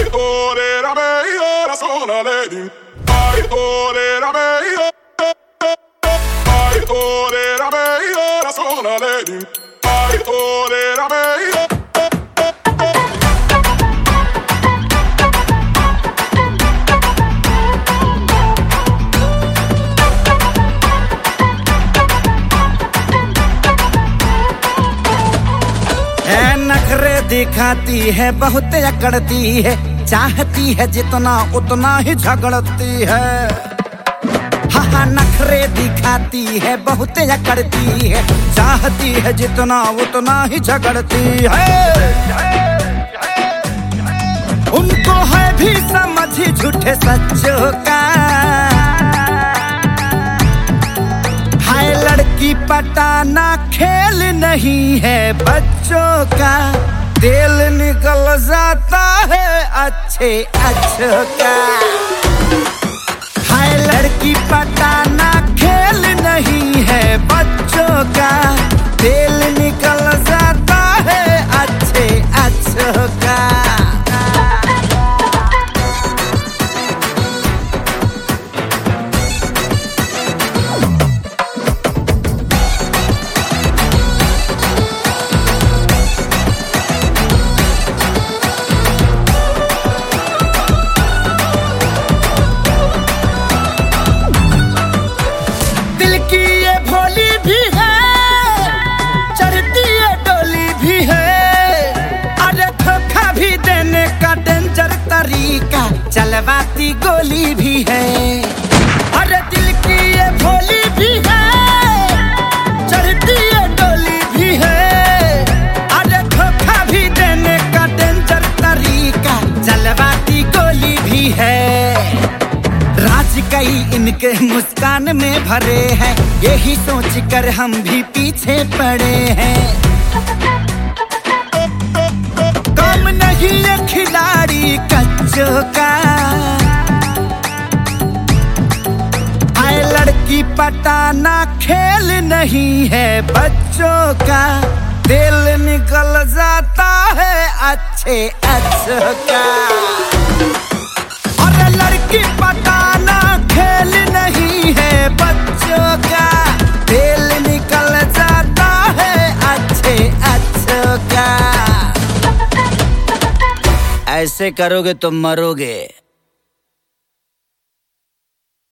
Ora meglio la sola lady. Vai ora meglio. Vai ora meglio la sola lady. Vai ora meglio. नखरे दिखाती है बहुत अकड़ती है, चाहती है जितना उतना ही झगड़ती है। हाँ नखरे दिखाती है बहुत अकड़ती है, चाहती है जितना उतना ही झगड़ती है। उनको है भी समझ झूठे सच्चों का, हाय लड़की पटाना खेल नहीं है बच्चों का, दिल निकल जाता है अच्छे अच्छों का। हाय लड़की पटाना खेल नहीं है बच्चों का, दिल निकल जाता है अच्छे अच्छों का। चलवाती गोली भी है, अरे दिल की ये भोली भी है, चढ़ती ये डोली भी है, अरे धोखा भी देने का डेंजर तरीका चलवाती गोली भी है। राज कई इनके मुस्कान में भरे हैं, यही सोच कर हम भी पीछे पड़े हैं। कम नहीं ये खिलाड़ी कच्चों का, आए लड़की पटाना खेल नहीं है बच्चों का, दिल निकल जाता है अच्छे अच्छों का। और लड़की पटाना खेल नहीं है बच्चों का, दिल निकल जाता है अच्छे अच्छों का। ऐसे करोगे तो मरोगे।